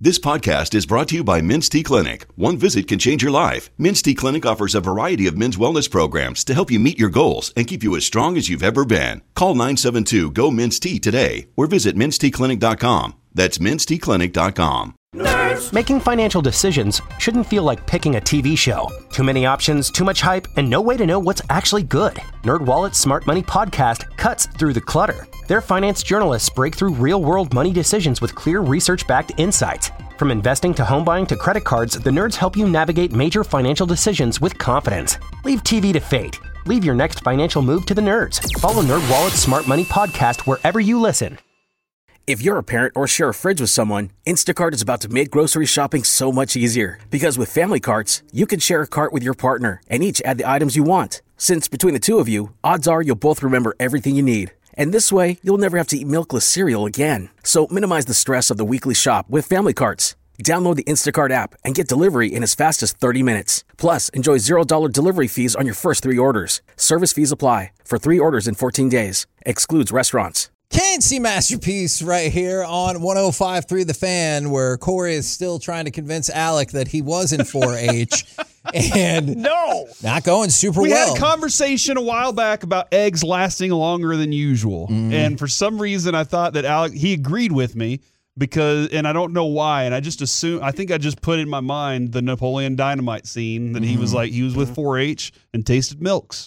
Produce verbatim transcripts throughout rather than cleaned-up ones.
This podcast is brought to you by Men's T Clinic. One visit can change your life. Men's T Clinic offers a variety of men's wellness programs to help you meet your goals and keep you as strong as you've ever been. Call nine seven two, G O, Men's T today or visit mens t clinic dot com. That's mens t clinic dot com. Nerds. Making financial decisions shouldn't feel like picking a T V show. Too many options, too much hype, and no way to know what's actually good. NerdWallet's Smart Money Podcast cuts through the clutter. Their finance journalists break through real-world money decisions with clear research-backed insights. From investing to home buying to credit cards, the nerds help you navigate major financial decisions with confidence. Leave T V to fate. Leave your next financial move to the nerds. Follow NerdWallet's Smart Money Podcast wherever you listen. If you're a parent or share a fridge with someone, Instacart is about to make grocery shopping so much easier. Because with Family Carts, you can share a cart with your partner and each add the items you want. Since between the two of you, odds are you'll both remember everything you need. And this way, you'll never have to eat milkless cereal again. So minimize the stress of the weekly shop with Family Carts. Download the Instacart app and get delivery in as fast as thirty minutes. Plus, enjoy zero dollars delivery fees on your first three orders. Service fees apply for three orders in fourteen days. Excludes restaurants. K and C Masterpiece right here on one oh five point three The Fan, where Corey is still trying to convince Alec that he was in four H. And no, not going super we well. We had a conversation a while back about eggs lasting longer than usual. Mm. And for some reason, I thought that Alec, he agreed with me because, and I don't know why. And I just assumed, I think I just put in my mind the Napoleon Dynamite scene that mm. he was like, he was with four H and tasted milks.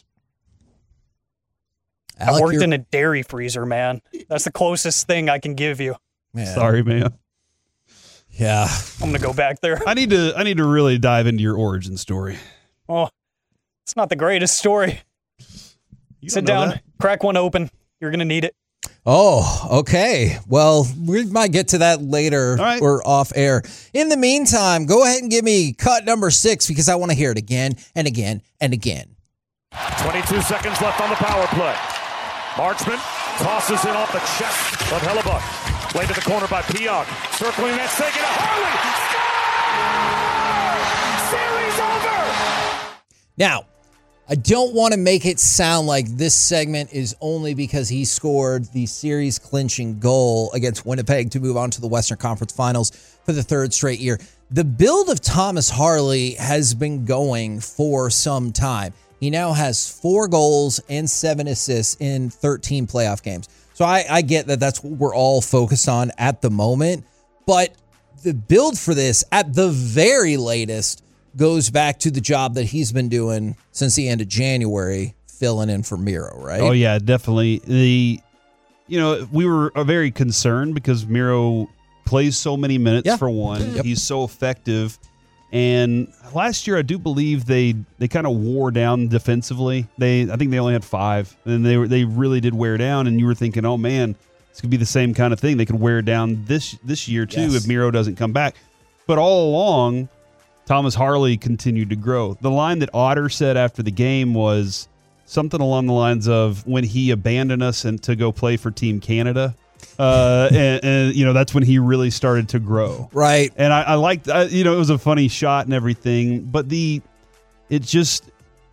Alec, I worked in a dairy freezer, man. That's the closest thing I can give you. Man. Sorry, man. Yeah. I'm going to go back there. I need to I need to really dive into your origin story. Oh, it's not the greatest story. Sit down, that. Crack one open. You're going to need it. Oh, okay. Well, we might get to that later right. or off air. In the meantime, go ahead and give me cut number six because I want to hear it again and again and again. twenty-two seconds left on the power play. Marchman tosses it off the chest of Hellebuyck. Played to the corner by Pionk. Circling that second to Harley. Score! Series over! Now, I don't want to make it sound like this segment is only because he scored the series clinching goal against Winnipeg to move on to the Western Conference Finals for the third straight year. The build of Thomas Harley has been going for some time. He now has four goals and seven assists in thirteen playoff games. So I, I get that that's what we're all focused on at the moment. But the build for this, at the very latest, goes back to the job that he's been doing since the end of January, filling in for Miro, right? Oh, yeah, definitely. The, you know, we were very concerned because Miro plays so many minutes yeah. for one. Yep. He's so effective. And last year, I do believe they they kind of wore down defensively. They I think they only had five, and they were they really did wear down. And you were thinking, oh man, this could be the same kind of thing. They could wear down this this year too yes. if Miro doesn't come back. But all along, Thomas Harley continued to grow. The line that Otter said after the game was something along the lines of when he abandoned us and to go play for Team Canada. Uh, and, and, you know, that's when he really started to grow. Right. And I, I liked, I, you know, it was a funny shot and everything, but the, it just,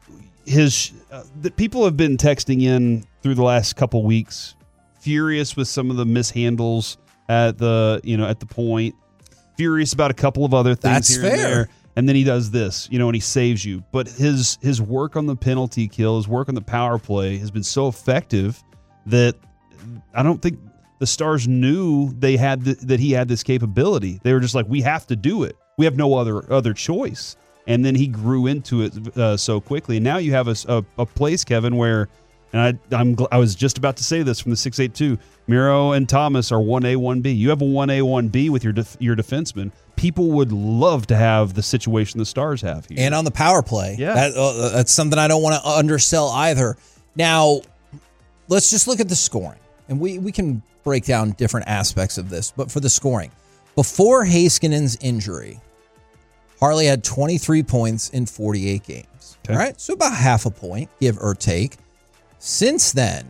his, uh, the people have been texting in through the last couple weeks, furious with some of the mishandles at the, you know, at the point, furious about a couple of other things that's here fair. and there. And then he does this, you know, and he saves you. But his, his work on the penalty kill, his work on the power play has been so effective that I don't think the Stars knew they had th- that he had this capability. They were just like, we have to do it. We have no other other choice. And then he grew into it uh, so quickly. And now you have a, a, a place, Kevin, where, and I I'm gl- I was just about to say this from the six eight two, Miro and Thomas are one A, one B. You have a one A, one B with your def- your defenseman. People would love to have the situation the Stars have here. And on the power play. Yeah. That, uh, that's something I don't want to undersell either. Now, let's just look at the scoring. And we, we can break down different aspects of this. But for the scoring, before Heiskanen's injury, Harley had twenty-three points in forty-eight games. Okay. All right, so about half a point, give or take. Since then,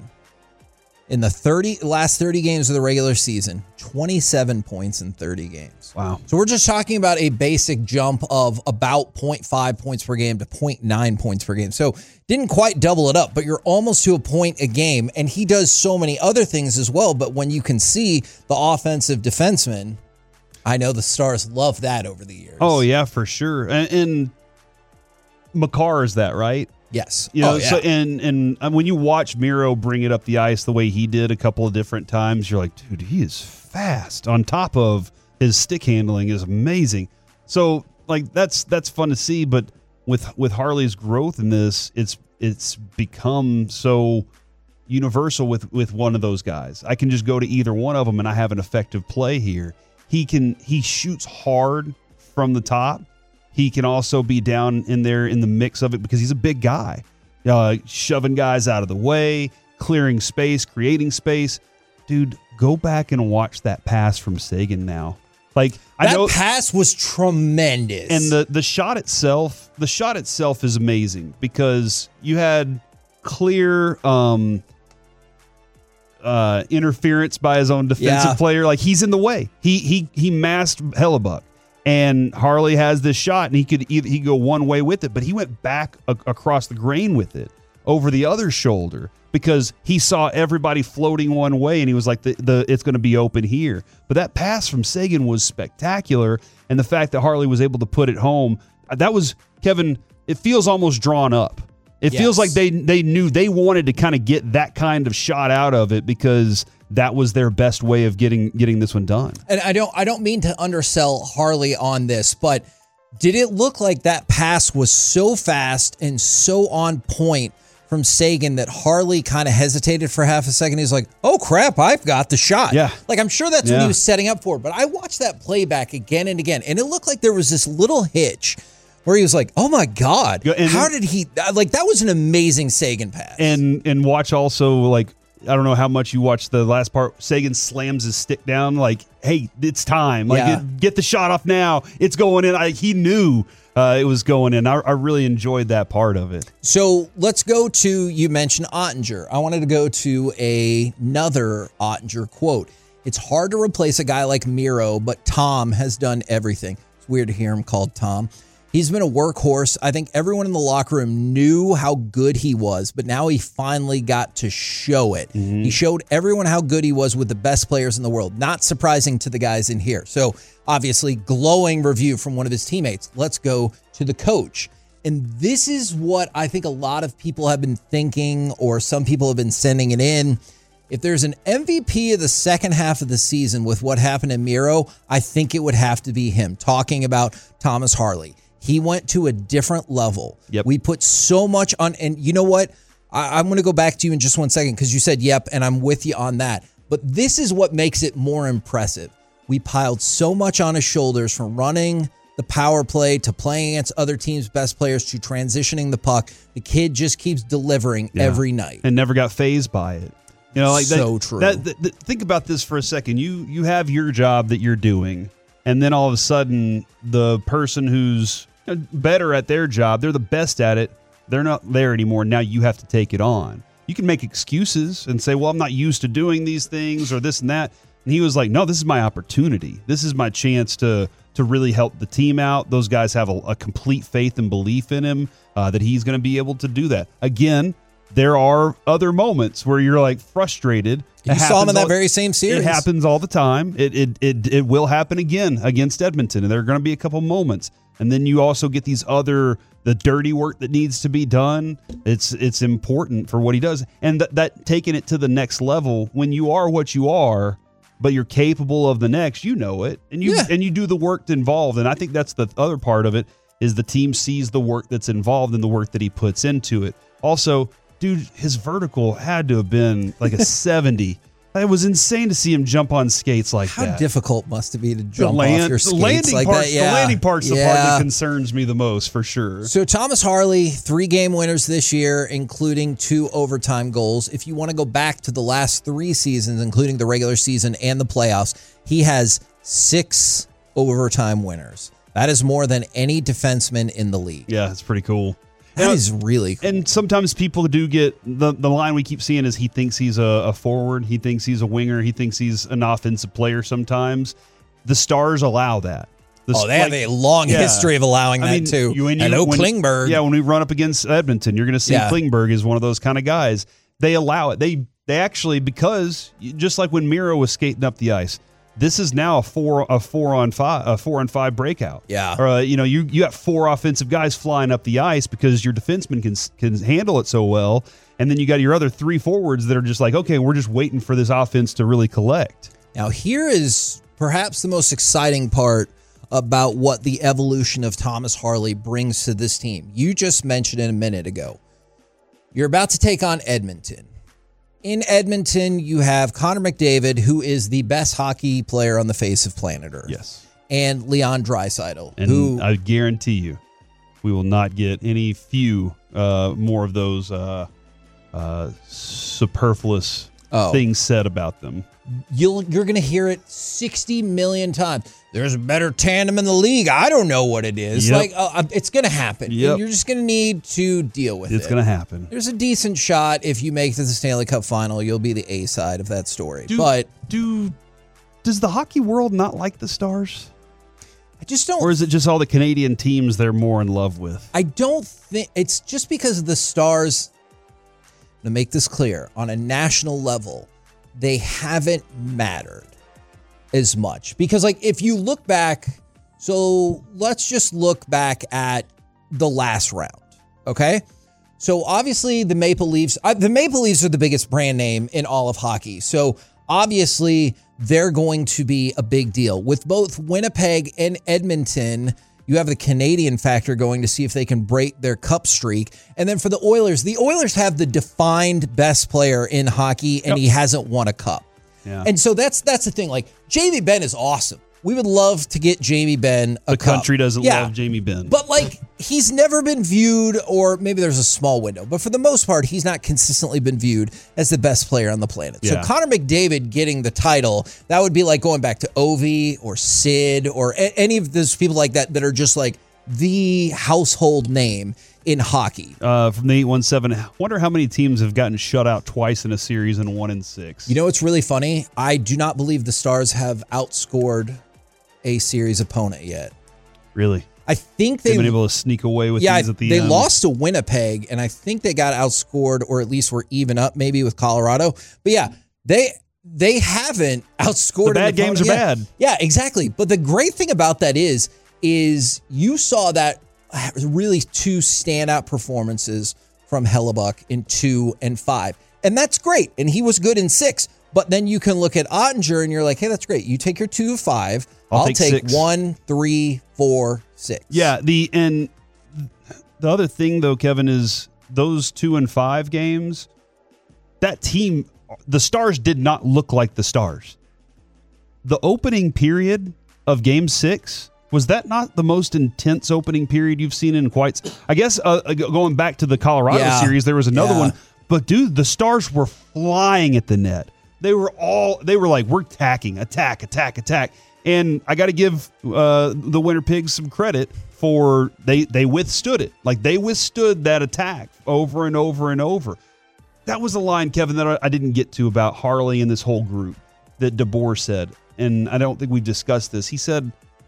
in the thirty last thirty games of the regular season, twenty-seven points in thirty games. Wow. So we're just talking about a basic jump of about zero point five points per game to zero point nine points per game. So didn't quite double it up, but you're almost to a point a game. And he does so many other things as well. But when you can see the offensive defenseman I know the Stars love that over the years. Oh, yeah, for sure. And, and Makar is that, right? Yes. You know, oh, yeah. so and and when you watch Miro bring it up the ice the way he did a couple of different times, you're like, dude, he is fast. On top of his stick handling is amazing. So like that's that's fun to see. But with with Harley's growth in this, it's it's become so universal with with one of those guys. I can just go to either one of them and I have an effective play here. He can he shoots hard from the top. He can also be down in there in the mix of it because he's a big guy, uh, shoving guys out of the way, clearing space, creating space. Dude, go back and watch that pass from Seguin now. Like that I know, pass was tremendous, and the the shot itself, the shot itself is amazing because you had clear um, uh, interference by his own defensive yeah. player. Like he's in the way. He he he masked Hellebuyck. And Harley has this shot, and he could either he could go one way with it, but he went back a- across the grain with it over the other shoulder because he saw everybody floating one way, and he was like, "the, the it's going to be open here." But that pass from Seguin was spectacular, and the fact that Harley was able to put it home, that was, Kevin, it feels almost drawn up. It yes. feels like they they knew they wanted to kind of get that kind of shot out of it because that was their best way of getting getting this one done. And I don't I don't mean to undersell Harley on this, but did it look like that pass was so fast and so on point from Seguin that Harley kind of hesitated for half a second? He's like, oh crap, I've got the shot. Yeah. Like I'm sure that's yeah. what he was setting up for. But I watched that playback again and again, and it looked like there was this little hitch where he was like, oh my God, and, how did he, like that was an amazing Seguin pass. And and watch also, like, I don't know how much you watched the last part. Seguin slams his stick down like, hey, it's time. Like, Yeah. get, get the shot off now. It's going in. I, he knew uh, it was going in. I, I really enjoyed that part of it. So let's go to, you mentioned Ottinger. I wanted to go to a, another Ottinger quote. It's hard to replace a guy like Miro, but Tom has done everything. It's weird to hear him called Tom. He's been a workhorse. I think everyone in the locker room knew how good he was, but now he finally got to show it. Mm-hmm. He showed everyone how good he was with the best players in the world. Not surprising to the guys in here. So obviously, glowing review from one of his teammates. Let's go to the coach. And this is what I think a lot of people have been thinking, or some people have been sending it in. If there's an M V P of the second half of the season with what happened to Miro, I think it would have to be him, talking about Thomas Harley. He went to a different level. Yep. We put so much on, and you know what? I, I'm going to go back to you in just one second because you said yep, and I'm with you on that. But this is what makes it more impressive. We piled so much on his shoulders, from running the power play to playing against other teams' best players to transitioning the puck. The kid just keeps delivering Yeah. every night. And never got fazed by it. You know, like So that, true. That, that, that, think about this for a second. You you have your job that you're doing, and then all of a sudden, the person who's better at their job, they're the best at it, they're not there anymore. Now you have to take it on. You can make excuses and say, well, I'm not used to doing these things or this and that. And he was like, no, this is my opportunity. This is my chance to to really help the team out. Those guys have a, a complete faith and belief in him uh, that he's going to be able to do that. Again, there are other moments where you're like frustrated. You saw him in that very same series. It happens all the time. It it it it will happen again against Edmonton, and there are going to be a couple moments. And then you also get these other, the dirty work that needs to be done. It's it's important for what he does. And th- that taking it to the next level, when you are what you are, but you're capable of the next, you know it. And you Yeah. and you do the work involved. And I think that's the other part of it, is the team sees the work that's involved and the work that he puts into it. Also, dude, his vertical had to have been like a seventy. It was insane to see him jump on skates like How that. difficult must it be to jump land, off your the skates landing like part, that? Yeah. The landing part's the yeah. part that concerns me the most, for sure. So Thomas Harley, three game winners this year, including two overtime goals. If you want to go back to the last three seasons, including the regular season and the playoffs, he has six overtime winners. That is more than any defenseman in the league. Yeah, it's pretty cool. That And- is really cool. And sometimes people do get, the, the line we keep seeing is he thinks he's a, a forward. He thinks he's a winger. He thinks he's an offensive player sometimes. The Stars allow that. The, Oh, they have a long history of allowing that, too. you- when you- Hello, when- Klingberg. Yeah, when we run up against Edmonton, you're going to see Yeah. Klingberg is one of those kind of guys. They allow it. They they actually, because you- just like when Miro was skating up the ice, This is now a four a four on five a four on five breakout. Yeah, or uh, you know you you got four offensive guys flying up the ice because your defenseman can can handle it so well, and then you got your other three forwards that are just like, okay, we're just waiting for this offense to really collect. Now here is perhaps the most exciting part about what the evolution of Thomas Harley brings to this team. You just mentioned it a minute ago. You're about to take on Edmonton. In Edmonton, you have Connor McDavid, who is the best hockey player on the face of planet Earth. Yes. And Leon Draisaitl, and who I guarantee you, we will not get any few uh, more of those uh, uh, superfluous oh. things said about them. You'll, you're going to hear it sixty million times. There's a better tandem in the league. I don't know what it is. Yep. Like uh, it's going to happen. Yep. You're just going to need to deal with it's it. It's going to happen. There's a decent shot if you make it to the Stanley Cup final, you'll be the A side of that story. Do, but do does the hockey world not like the Stars? I just don't. Or is it just all the Canadian teams they're more in love with? I don't think it's just because of the Stars. To make this clear, on a national level, they haven't mattered as much. Because, like, if you look back, so let's just look back at the last round, okay? So, obviously, the Maple Leafs, uh, the Maple Leafs are the biggest brand name in all of hockey. So, obviously, they're going to be a big deal. With both Winnipeg and Edmonton, you have the Canadian factor going to see if they can break their cup streak. And then for the Oilers, the Oilers have the defined best player in hockey, and yep. he hasn't won a cup. Yeah. And so that's that's the thing. Like, Jamie Benn is awesome. We would love to get Jamie Benn a The cup. country doesn't yeah. love Jamie Benn. But, like, he's never been viewed, or maybe there's a small window, but for the most part, he's not consistently been viewed as the best player on the planet. Yeah. So Connor McDavid getting the title, that would be like going back to Ovi or Sid or a- any of those people like that that are just like the household name in hockey. Uh, from the eight one seven, I wonder how many teams have gotten shut out twice in a series and one in six. You know what's really funny? I do not believe the Stars have outscored a series opponent yet. Really? I think they, they've been able to sneak away with yeah, these at the they end. They lost to Winnipeg, and I think they got outscored, or at least were even up maybe with Colorado. But yeah, they they haven't outscored. The bad games are yet. bad. Yeah, exactly. But the great thing about that is, is you saw that really two standout performances from Hellebuck in two and five. And that's great. And he was good in six. But then you can look at Ottinger and you're like, hey, that's great. You take your two of five. I'll, I'll take, take six. one, three, four, six. Yeah, the and the other thing though, Kevin, is those two and five games, that team, the Stars did not look like the Stars. The opening period of game six, was that not the most intense opening period you've seen in quite, I guess uh, going back to the Colorado yeah. series, there was another yeah. one. But dude, the Stars were flying at the net. They were all, they were like, we're attacking, attack, attack, attack. And I got to give uh, the Winter Pigs some credit for they they withstood it. Like they withstood that attack over and over and over. That was a line, Kevin, that I didn't get to about Harley and this whole group that DeBoer said. And I don't think we've discussed this. He said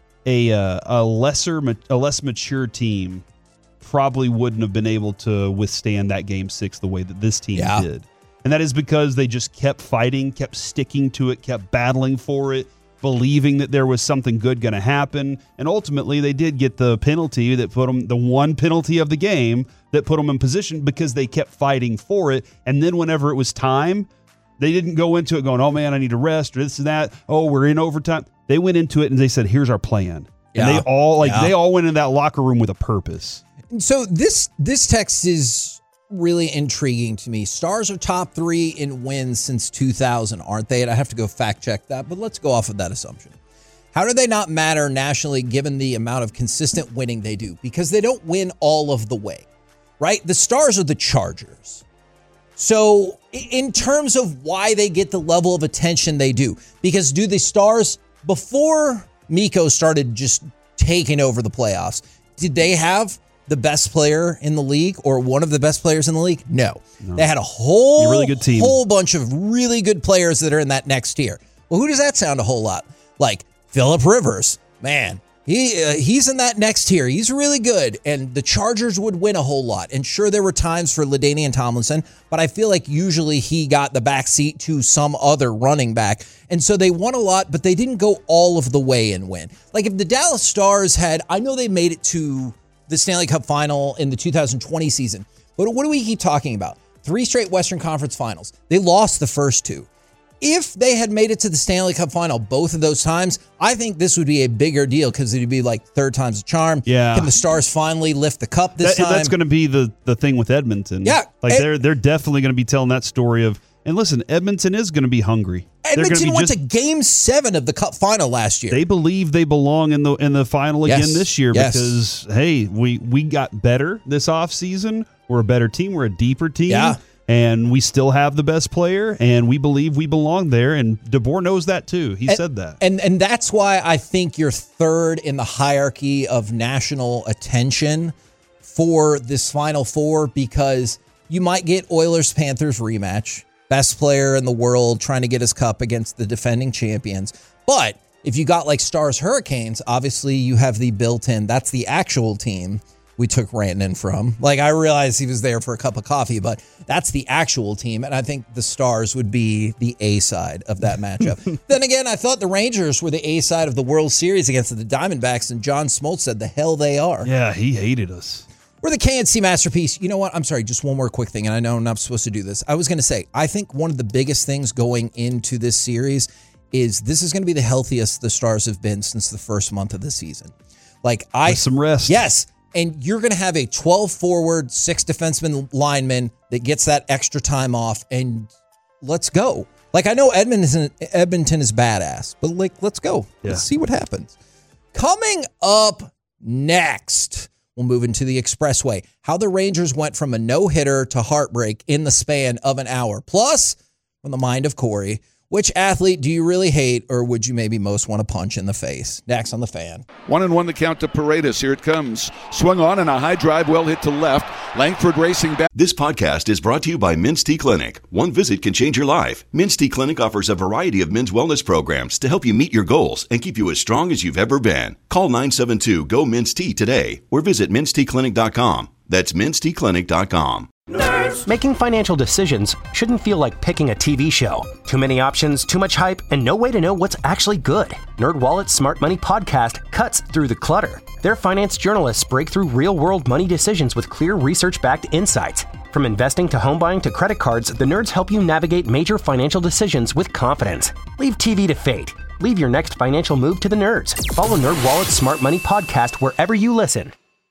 a uh, a lesser, a less mature team probably wouldn't have been able to withstand that game six the way that this team yeah. did. And that is because they just kept fighting, kept sticking to it, kept battling for it, believing that there was something good going to happen. And ultimately, they did get the penalty that put them, the one penalty of the game that put them in position because they kept fighting for it. And then whenever it was time, they didn't go into it going, oh man, I need to rest or this and that. Oh, we're in overtime. They went into it and they said, here's our plan. Yeah. And they all like yeah. they all went in that locker room with a purpose. So this this text is really intriguing to me. Stars are top three in wins since two thousand, aren't they? And I have to go fact check that, but let's go off of that assumption. How do they not matter nationally given the amount of consistent winning they do? Because they don't win all of the way, right? The Stars are the Chargers. So in terms of why they get the level of attention they do, because do the Stars, before Mikko started just taking over the playoffs, did they have the best player in the league or one of the best players in the league? No. no. They had a whole, really good team. whole bunch of really good players that are in that next tier. Well, who does that sound a whole lot? Like Phillip Rivers. Man, He uh, he's in that next tier. He's really good, and the Chargers would win a whole lot. And sure, there were times for LaDainian Tomlinson, but I feel like usually he got the back seat to some other running back. And so they won a lot, but they didn't go all of the way and win. Like if the Dallas Stars had, I know they made it to the Stanley Cup final in the two thousand twenty season, but what do we keep talking about? Three straight Western Conference finals. They lost the first two. If they had made it to the Stanley Cup final both of those times, I think this would be a bigger deal because it would be like third time's a charm. Yeah. Can the Stars finally lift the cup this that, time? That's going to be the, the thing with Edmonton. Yeah. Like Ed- they're they're definitely going to be telling that story of, and listen, Edmonton is going to be hungry. Edmonton be went just, to game seven of the cup final last year. They believe they belong in the in the final Yes. again this year Yes. because, hey, we, we got better this offseason. We're a better team. We're a deeper team. Yeah. And we still have the best player, and we believe we belong there. And DeBoer knows that too. He and, said that. And and that's why I think you're third in the hierarchy of national attention for this Final Four, because you might get Oilers-Panthers rematch. Best player in the world trying to get his cup against the defending champions. But if you got like Stars Hurricanes, obviously you have the built-in, that's the actual team we took Rantanen from. Like, I realized he was there for a cup of coffee, but that's the actual team, and I think the Stars would be the A side of that matchup. Then again, I thought the Rangers were the A side of the World Series against the Diamondbacks, and John Smoltz said the hell they are. Yeah, he hated us. We're the K N C Masterpiece. You know what? I'm sorry, just one more quick thing, and I know I'm not supposed to do this. I was going to say, I think one of the biggest things going into this series is this is going to be the healthiest the Stars have been since the first month of the season. Like, I... With some rest. Yes. And you're going to have a twelve forward, six defenseman lineman that gets that extra time off, and let's go. Like, I know Edmonton, Edmonton is badass, but like, let's go. Yeah. Let's see what happens. Coming up next, we'll move into the Expressway. How the Rangers went from a no-hitter to heartbreak in the span of an hour. Plus, from the mind of Corey, which athlete do you really hate, or would you maybe most want to punch in the face? Next on The Fan. One and one the count to Paredes. Here it comes. Swung on and a high drive, well hit to left. Langford racing back. This podcast is brought to you by Men's T Clinic. One visit can change your life. Men's T Clinic offers a variety of men's wellness programs to help you meet your goals and keep you as strong as you've ever been. Call nine seven two, G O, Men's T today or visit mens t clinic dot com. That's mens t clinic dot com. Making financial decisions shouldn't feel like picking a T V show. Too many options, too much hype, and no way to know what's actually good. NerdWallet's Smart Money Podcast cuts through the clutter. Their finance journalists break through real-world money decisions with clear research-backed insights. From investing to home buying to credit cards, the nerds help you navigate major financial decisions with confidence. Leave T V to fate. Leave your next financial move to the nerds. Follow NerdWallet's Smart Money Podcast wherever you listen.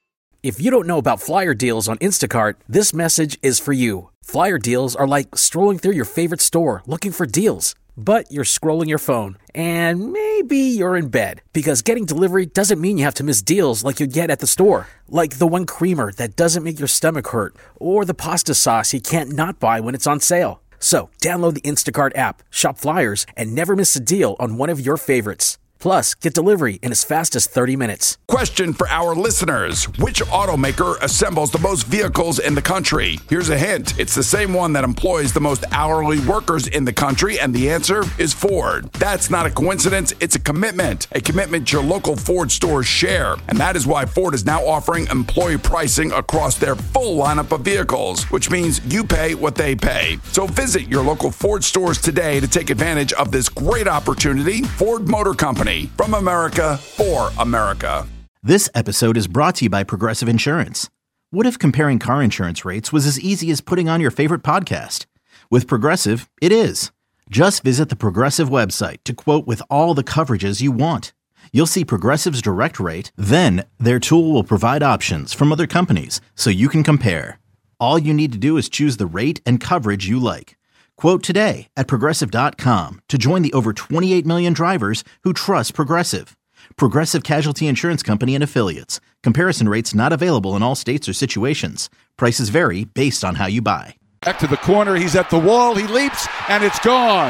If you don't know about flyer deals on Instacart, this message is for you. Flyer deals are like strolling through your favorite store looking for deals. But you're scrolling your phone, and maybe you're in bed, because getting delivery doesn't mean you have to miss deals like you get at the store. Like the one creamer that doesn't make your stomach hurt, or the pasta sauce you can't not buy when it's on sale. So download the Instacart app, shop flyers, and never miss a deal on one of your favorites. Plus, get delivery in as fast as thirty minutes. Question for our listeners. Which automaker assembles the most vehicles in the country? Here's a hint. It's the same one that employs the most hourly workers in the country, and the answer is Ford. That's not a coincidence. It's a commitment. A commitment your local Ford stores share. And that is why Ford is now offering employee pricing across their full lineup of vehicles, which means you pay what they pay. So visit your local Ford stores today to take advantage of this great opportunity. Ford Motor Company. From America, for America. This episode is brought to you by Progressive Insurance. What if comparing car insurance rates was as easy as putting on your favorite podcast? With Progressive, it is. Just visit the Progressive website to quote with all the coverages you want. You'll see Progressive's direct rate, then their tool will provide options from other companies so you can compare. All you need to do is choose the rate and coverage you like. Quote today at Progressive dot com to join the over twenty-eight million drivers who trust Progressive. Progressive Casualty Insurance Company and Affiliates. Comparison rates not available in all states or situations. Prices vary based on how you buy. Back to the corner. He's at the wall. He leaps, and it's gone.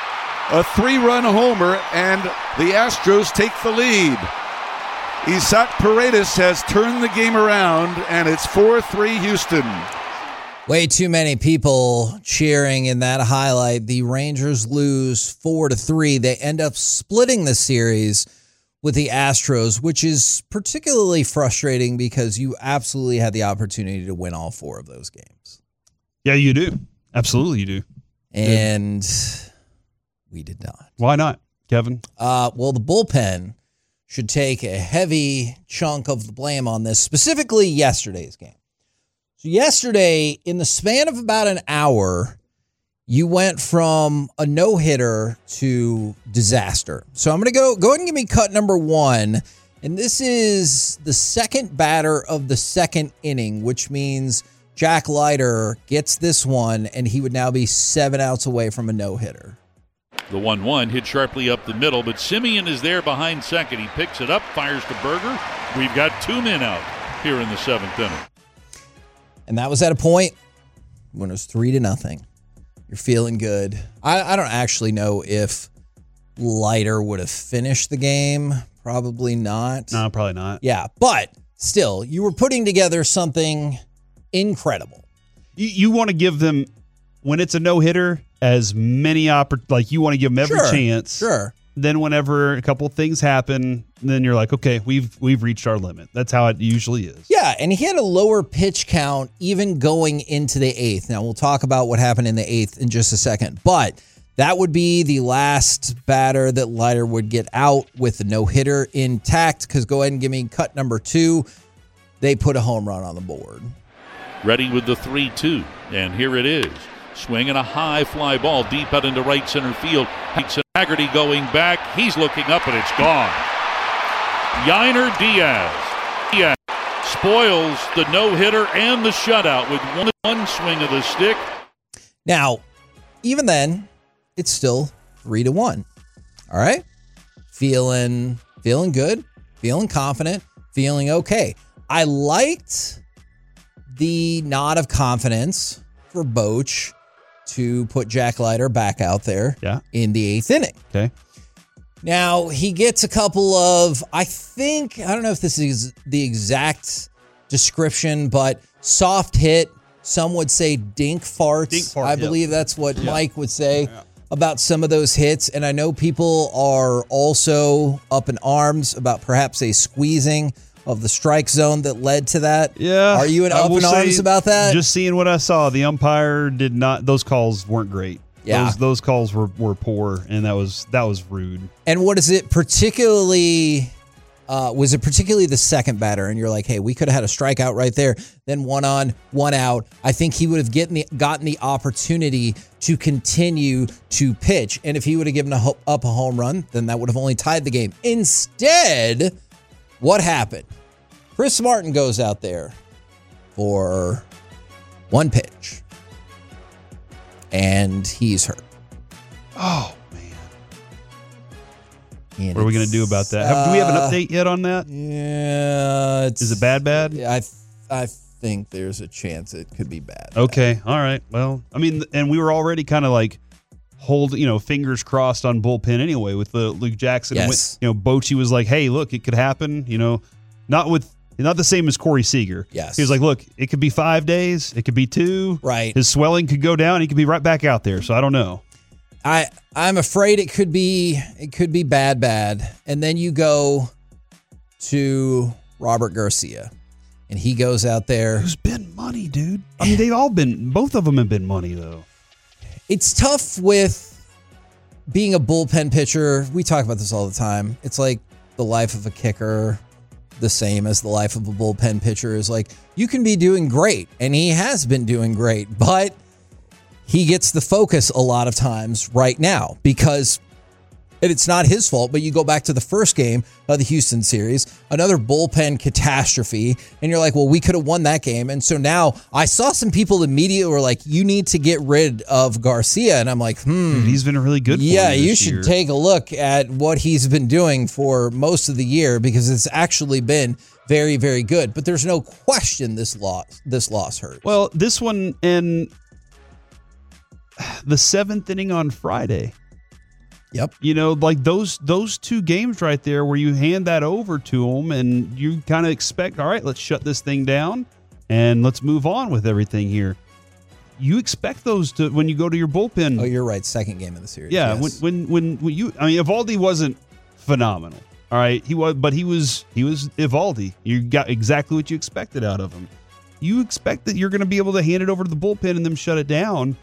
A three-run homer, and the Astros take the lead. Isaac Paredes has turned the game around, and it's four three Houston. Way too many people cheering in that highlight. The Rangers lose four to three. They end up splitting the series with the Astros, which is particularly frustrating because you absolutely had the opportunity to win all four of those games. Yeah, you do. Absolutely, you do. And yeah. we did not. Why not, Kevin? Uh, well, the bullpen should take a heavy chunk of the blame on this, specifically yesterday's game. So yesterday, in the span of about an hour, you went from a no-hitter to disaster. So I'm going to go go ahead and give me cut number one. And this is the second batter of the second inning, which means Jack Leiter gets this one, and he would now be seven outs away from a no-hitter. The one one hit sharply up the middle, but Simeon is there behind second. He picks it up, fires to Berger. We've got two men out here in the seventh inning. And that was at a point when it was three to nothing. You're feeling good. I, I don't actually know if Leiter would have finished the game. Probably not. No, probably not. Yeah, but still, you were putting together something incredible. You, you want to give them, when it's a no-hitter, as many oppor- like you want to give them every sure, chance. Sure. Then whenever a couple things happen, then you're like, okay, we've we've reached our limit. That's how it usually is. Yeah, and he had a lower pitch count even going into the eighth. Now, we'll talk about what happened in the eighth in just a second. But that would be the last batter that Leiter would get out with the no-hitter intact, because go ahead and give me cut number two. They put a home run on the board. Ready with the three two, and here it is. Swinging a high fly ball deep out into right center field. Haggerty going back. He's looking up, and it's gone. Yainer Diaz. Diaz spoils the no-hitter and the shutout with one, one swing of the stick. Now, even then, it's still three to one. All right? Feeling, feeling good, feeling confident, feeling okay. I liked the nod of confidence for Boch to put Jack Leiter back out there yeah. in the eighth inning. Okay. Now, he gets a couple of, I think, I don't know if this is the exact description, but soft hit. Some would say dink farts. Dink fart, I believe yep. that's what yep. Mike would say yeah. about some of those hits. And I know people are also up in arms about perhaps a squeezing of the strike zone that led to that. Yeah. Are you in up in arms about that? Just seeing what I saw, the umpire did not, those calls weren't great. Yeah. Those, those calls were, were poor, and that was that was rude. And what is it particularly, uh, was it particularly the second batter? And you're like, hey, we could have had a strikeout right there. Then one on, one out. I think he would have getting the, gotten the opportunity to continue to pitch. And if he would have given a ho- up a home run, then that would have only tied the game. Instead, what happened? Chris Martin goes out there for one pitch, and he's hurt. Oh, man. And what are we going to do about that? Have, do we have an update yet on that? Yeah. Is it bad, bad? I I think there's a chance it could be bad. Okay. All right. Well, I mean, and we were already kind of like, hold, you know, fingers crossed on bullpen anyway with the Luke Jackson. Yes. You know, Bochy was like, hey, look, it could happen, you know, not with, not the same as Corey Seager. Yes. He was like, look, it could be five days. It could be two. Right. His swelling could go down. He could be right back out there. So I don't know. I, I'm afraid it could be, it could be bad, bad. And then you go to Robert Garcia, and he goes out there. Who's been money, dude? I mean, they've all been, both of them have been money, though. It's tough with being a bullpen pitcher. We talk about this all the time. It's like the life of a kicker, the same as the life of a bullpen pitcher, is like you can be doing great, and he has been doing great, but he gets the focus a lot of times right now because, and it's not his fault, but you go back to the first game of the Houston series, another bullpen catastrophe, and you're like, well, we could have won that game. And so now I saw some people immediately were like, you need to get rid of Garcia. And I'm like, hmm. Dude, he's been really good for Yeah, you you this should year. take a look at what he's been doing for most of the year because it's actually been very, very good. But there's no question this loss, this loss hurt. Well, this one and the seventh inning on Friday. Yep. You know, like those those two games right there where you hand that over to them and you kind of expect, all right, let's shut this thing down and let's move on with everything here. You expect those to when you go to your bullpen. Oh, you're right. Second game of the series. Yeah. Yes. When, when when when you, I mean, Evaldi wasn't phenomenal. All right, he was, but he was he was Eovaldi. You got exactly what you expected out of him. You expect that you're going to be able to hand it over to the bullpen and them shut it down.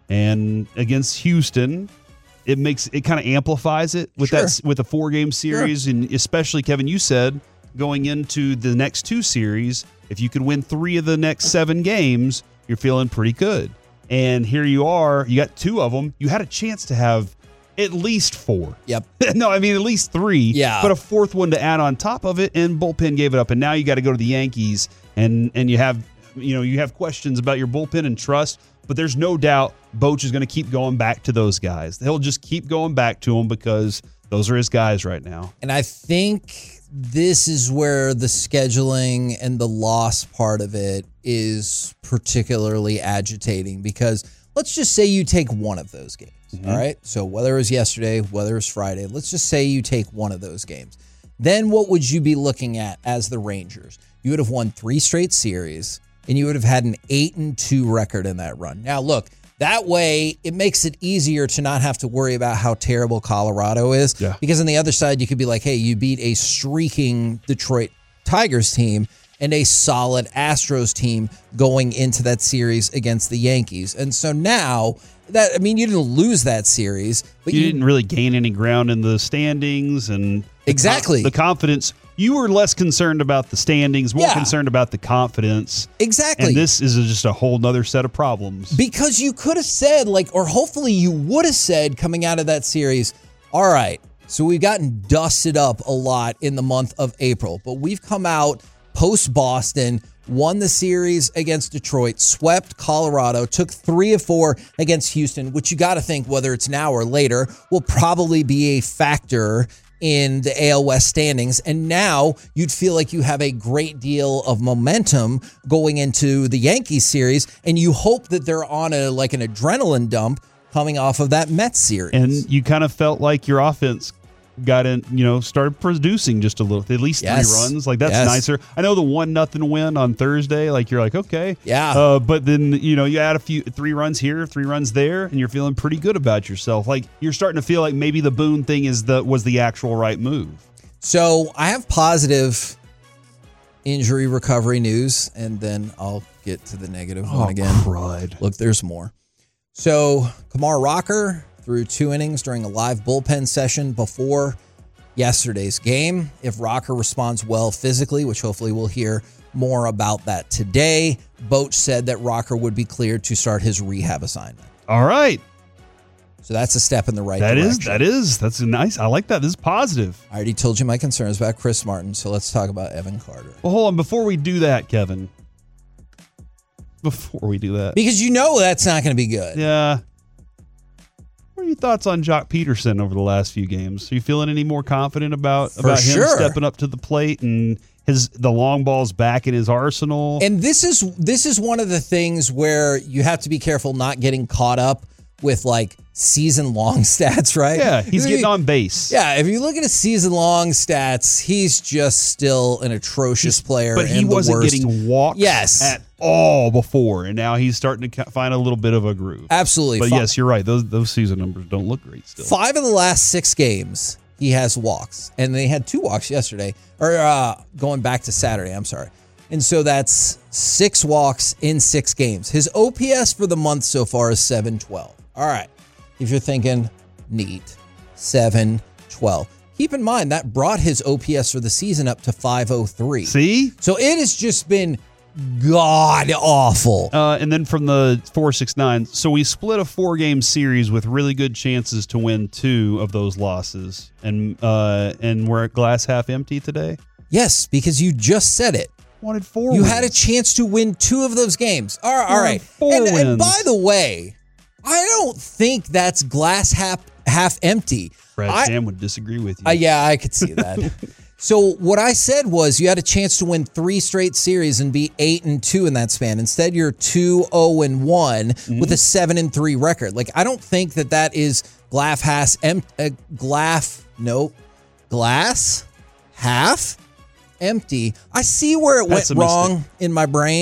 And against Houston, it makes it kind of amplifies it with Sure. that with a four game series, Sure. and especially Kevin, you said going into the next two series, if you could win three of the next seven games, you're feeling pretty good. And here you are, you got two of them. You had a chance to have at least four. Yep. No, I mean at least three. Yeah. But a fourth one to add on top of it, and bullpen gave it up. And now you got to go to the Yankees, and and you have you know you have questions about your bullpen and trust. But there's no doubt Boch is going to keep going back to those guys. He'll just keep going back to them because those are his guys right now. And I think this is where the scheduling and the loss part of it is particularly agitating, because let's just say you take one of those games. Mm-hmm. All right. So whether it was yesterday, whether it was Friday, let's just say you take one of those games. Then what would you be looking at as the Rangers? You would have won three straight series, and you would have had an eight and two record in that run. Now, look, that way it makes it easier to not have to worry about how terrible Colorado is. Yeah. Because on the other side, you could be like, hey, you beat a streaking Detroit Tigers team and a solid Astros team going into that series against the Yankees. And so now, that I mean, you didn't lose that series, but you, you didn't really gain any ground in the standings, and exactly the, the confidence. You were less concerned about the standings, more Yeah. concerned about the confidence. Exactly. And this is just a whole nother set of problems. Because you could have said, like, or hopefully you would have said coming out of that series, all right, so we've gotten dusted up a lot in the month of April, but we've come out post-Boston, won the series against Detroit, swept Colorado, took three of four against Houston, which you got to think, whether it's now or later, will probably be a factor in the A L West standings. And now you'd feel like you have a great deal of momentum going into the Yankees series, and you hope that they're on a like an adrenaline dump coming off of that Mets series. And you kind of felt like your offense got in, you know, started producing just a little, at least Yes. three runs. Like, that's Yes. nicer. I know the one nothing win on Thursday, like, you're like, okay. Yeah. Uh, but then, you know, you add a few, three runs here, three runs there, and you're feeling pretty good about yourself. Like, you're starting to feel like maybe the Boone thing is the, was the actual right move. So I have positive injury recovery news, and then I'll get to the negative Oh, one again. crud. Look, there's more. So Kumar Rocker threw two innings during a live bullpen session before yesterday's game. If Rocker responds well physically, which hopefully we'll hear more about that today, Boch said that Rocker would be cleared to start his rehab assignment. All right. So that's a step in the right That direction. is, that is, that's a nice. I like that. This is positive. I already told you my concerns about Chris Martin, so let's talk about Evan Carter. Well, hold on. Before we do that, Kevin, before we do that. Because you know that's not going to be good. Yeah. What are your thoughts on Jock Peterson over the last few games? Are you feeling any more confident about, For about him sure. stepping up to the plate and his the long balls back in his arsenal? And this is this is one of the things where you have to be careful not getting caught up with like season long stats, right? Yeah, he's getting on base. Yeah, if you look at his season long stats, he's just still an atrocious player. But he and the wasn't worst. getting walks Yes. at all before, and now he's starting to find a little bit of a groove. Absolutely. But Fi- yes, you're right. Those those season numbers don't look great still. Five of the last six games, he has walks. And they had two walks yesterday, or uh, going back to Saturday, I'm sorry. And so that's six walks in six games. His O P S for the month so far is seven twelve. All right. If you're thinking, neat, seven twelve. Keep in mind, that brought his O P S for the season up to five oh three. See? So it has just been god awful. Uh, and then from the four six nine, so we split a four game series with really good chances to win two of those losses, and uh, and we're at glass half empty today. Yes, because you just said it. Wanted four. You wins. had a chance to win two of those games. All right, all Wanted right. four And, and wins. by the way, I don't think that's glass half half empty. Brad I, Sam would disagree with you. Uh, yeah, I could see that. So what I said was you had a chance to win three straight series and be eight and two in that span. Instead, you're two zero and one Mm-hmm. with a seven and three record. Like, I don't think that that is glass half em- uh, glass nope glass half empty. I see where it went Pessimistic. wrong in my brain.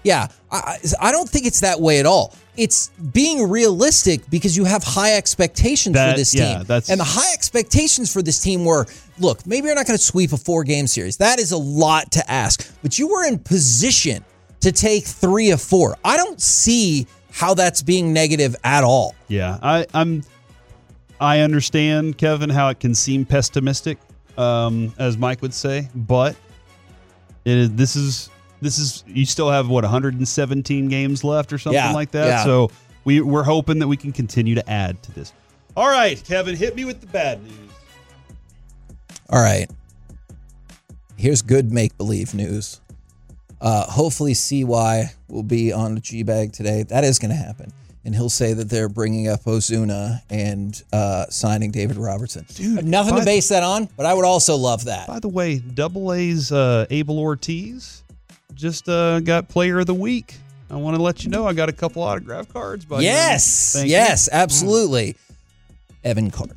Yeah, I, I don't think it's that way at all. It's being realistic because you have high expectations that, for this yeah, team. That's... And the high expectations for this team were, look, maybe you're not going to sweep a four-game series. That is a lot to ask. But you were in position to take three of four. I don't see how that's being negative at all. Yeah, I, I'm. I understand, Kevin, how it can seem pessimistic, um, as Mike would say, but it is, this is... This is you still have what one hundred seventeen games left or something yeah, like that. Yeah. So we we're hoping that we can continue to add to this. All right, Kevin, hit me with the bad news. All right. Here's good make-believe news. Uh, hopefully C Y will be on the G-Bag today. That is going to happen. And he'll say that they're bringing up Ozuna and uh, signing David Robertson. Dude, I have nothing to base that on, but I would also love that. By the way, Double A's uh, Abel Ortiz just uh, got Player of the Week. I want to let you know I got a couple autograph cards. By yes, Thank yes, you. absolutely. Evan Carter.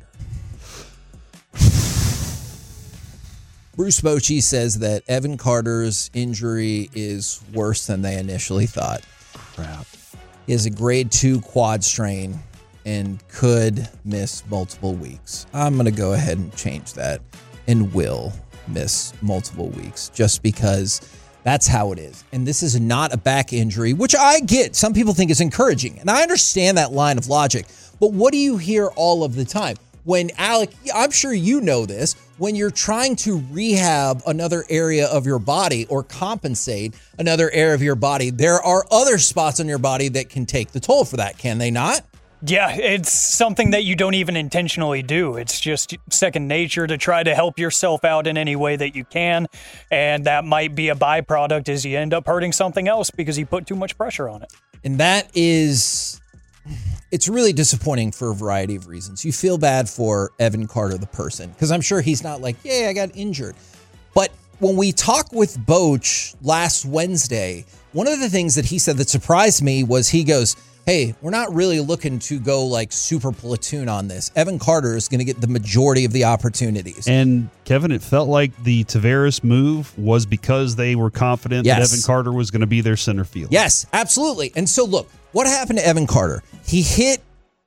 Bruce Bochy says that Evan Carter's injury is worse than they initially thought. Crap. He has a grade two quad strain and could miss multiple weeks. I'm going to go ahead and change that and will miss multiple weeks just because that's how it is. And this is not a back injury, which I get. Some people think is encouraging. And I understand that line of logic. But what do you hear all of the time? When Alec, I'm sure you know this, when you're trying to rehab another area of your body or compensate another area of your body, there are other spots on your body that can take the toll for that, can they not? Yeah, it's something that you don't even intentionally do. It's just second nature to try to help yourself out in any way that you can. And that might be a byproduct as you end up hurting something else because you put too much pressure on it. And that is, it's really disappointing for a variety of reasons. You feel bad for Evan Carter, the person, because I'm sure he's not like, yeah, I got injured. But when we talked with Boch last Wednesday, one of the things that he said that surprised me was he goes, hey, we're not really looking to go like super platoon on this. Evan Carter is going to get the majority of the opportunities. And Kevin, it felt like the Tavares move was because they were confident yes. that Evan Carter was going to be their center fielder. Yes, absolutely. And so look, what happened to Evan Carter? He hit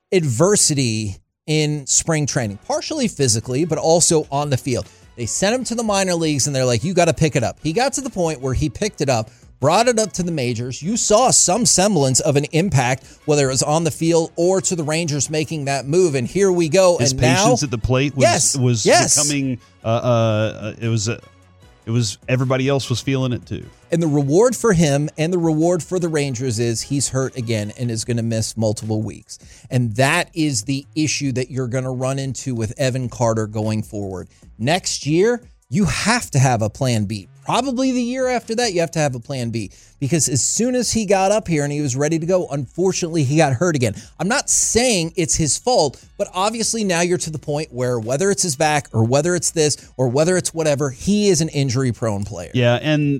adversity in spring training, partially physically, but also on the field. They sent him to the minor leagues and they're like, you got to pick it up. He got to the point where he picked it up, brought it up to the majors. You saw some semblance of an impact, whether it was on the field or to the Rangers making that move. And here we go. His and patience now, at the plate was yes, was yes. becoming. Uh, uh, it was. Uh, it was. Everybody else was feeling it too. And the reward for him and the reward for the Rangers is he's hurt again and is going to miss multiple weeks. And that is the issue that you're going to run into with Evan Carter going forward. Next year, you have to have a plan B. Probably the year after that, you have to have a plan B. Because as soon as he got up here and he was ready to go, unfortunately, he got hurt again. I'm not saying it's his fault, but obviously now you're to the point where whether it's his back or whether it's this or whether it's whatever, he is an injury-prone player. Yeah, and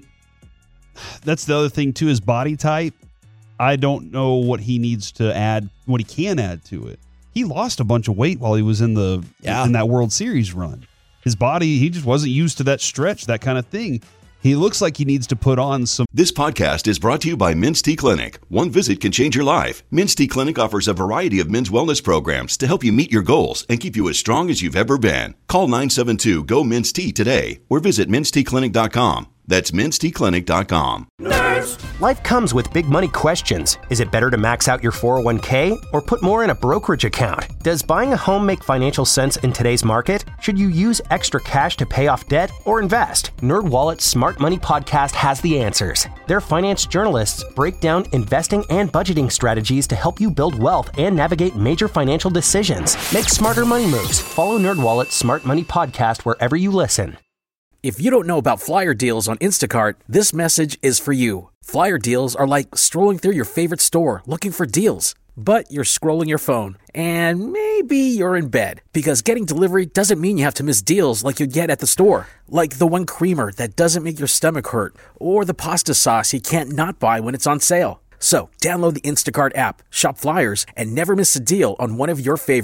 that's the other thing, too, his body type. I don't know what he needs to add, what he can add to it. He lost a bunch of weight while he was in the yeah. in that World Series run. His body, he just wasn't used to that stretch, that kind of thing. He looks like he needs to put on some. This podcast is brought to you by Mints-T Clinic. One visit can change your life. Mints-T Clinic offers a variety of men's wellness programs to help you meet your goals and keep you as strong as you've ever been. Call nine seven two, G O, M I N S T today or visit mints t clinic dot com. That's mints t clinic dot com. Life comes with big money questions. Is it better to max out your four oh one k or put more in a brokerage account? Does buying a home make financial sense in today's market? Should you use extra cash to pay off debt or invest? NerdWallet's Smart Money Podcast has the answers. Their finance journalists break down investing and budgeting strategies to help you build wealth and navigate major financial decisions. Make smarter money moves. Follow NerdWallet's Smart Money Podcast wherever you listen. If you don't know about Flyer Deals on Instacart, this message is for you. Flyer Deals are like strolling through your favorite store looking for deals. But you're scrolling your phone, and maybe you're in bed, because getting delivery doesn't mean you have to miss deals like you'd get at the store. Like the one creamer that doesn't make your stomach hurt, or the pasta sauce you can't not buy when it's on sale. So download the Instacart app, shop Flyers, and never miss a deal on one of your favorites.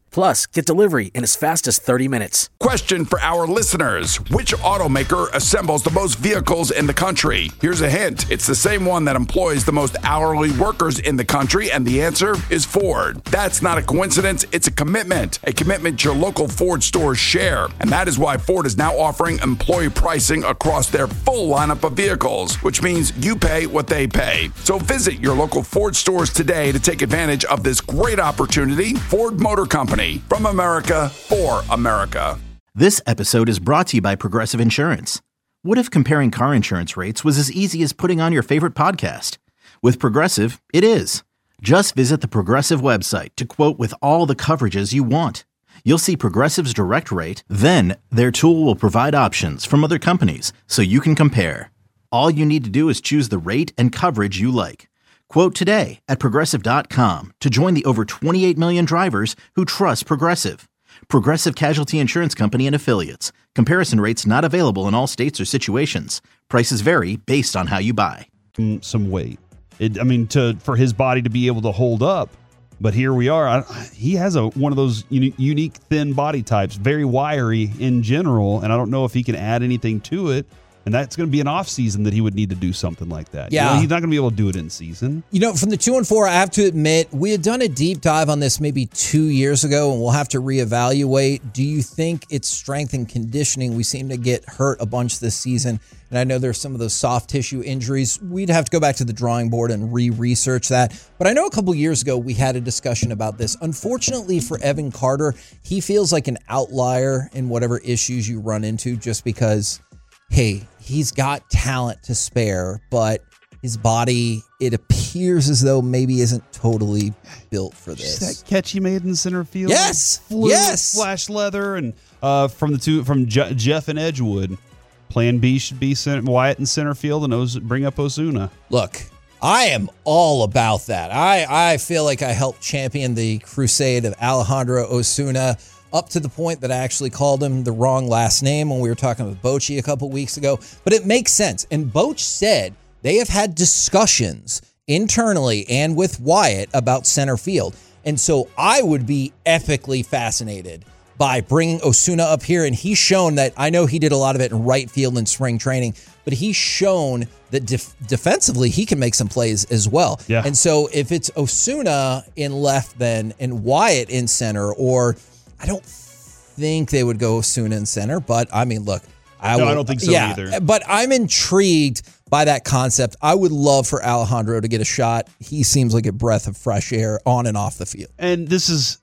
Plus, get delivery in as fast as thirty minutes. Question for our listeners. Which automaker assembles the most vehicles in the country? Here's a hint. It's the same one that employs the most hourly workers in the country, and the answer is Ford. That's not a coincidence. It's a commitment. A commitment your local Ford stores share. And that is why Ford is now offering employee pricing across their full lineup of vehicles, which means you pay what they pay. So visit your local Ford stores today to take advantage of this great opportunity. Ford Motor Company. From America, for America. This episode is brought to you by Progressive Insurance. What if comparing car insurance rates was as easy as putting on your favorite podcast? With Progressive, it is. Just visit the Progressive website to quote with all the coverages you want. You'll see Progressive's direct rate, then their tool will provide options from other companies so you can compare. All you need to do is choose the rate and coverage you like. Quote today at Progressive dot com to join the over twenty-eight million drivers who trust Progressive. Progressive Casualty Insurance Company and Affiliates. Comparison rates not available in all states or situations. Prices vary based on how you buy. Some weight. It, I mean, to for his body to be able to hold up. But here we are. I, he has a one of those uni- unique thin body types, very wiry in general, and I don't know if he can add anything to it. And that's going to be an off season that he would need to do something like that. Yeah. You know, he's not going to be able to do it in season. You know, from the two and four, I have to admit, we had done a deep dive on this maybe two years ago, and we'll have to reevaluate. Do you think it's strength and conditioning? We seem to get hurt a bunch this season. And I know there's some of those soft tissue injuries. We'd have to go back to the drawing board and re-research that. But I know a couple years ago, we had a discussion about this. Unfortunately for Evan Carter, he feels like an outlier in whatever issues you run into just because, hey, he's got talent to spare, but his body, it appears as though maybe isn't totally built for this. Just that catch he made in center field. Yes, Flew, yes. Flash leather, and uh, from the two from Je- Jeff and Edgewood. Plan B should be center, Wyatt in center field, and Oz- bring up Ozuna. Look, I am all about that. I I feel like I helped champion the crusade of Alejandro Ozuna, up to the point that I actually called him the wrong last name when we were talking with Bochy a couple weeks ago. But it makes sense. And Boch said they have had discussions internally and with Wyatt about center field. And so I would be epically fascinated by bringing Ozuna up here. And he's shown that, I know he did a lot of it in right field in spring training, but he's shown that def- defensively he can make some plays as well. Yeah. And so if it's Ozuna in left then and Wyatt in center, or I don't think they would go Ozuna in center, but I mean, look, I, no, will, I don't think so yeah, either. But I'm intrigued by that concept. I would love for Alejandro to get a shot. He seems like a breath of fresh air on and off the field. And this is,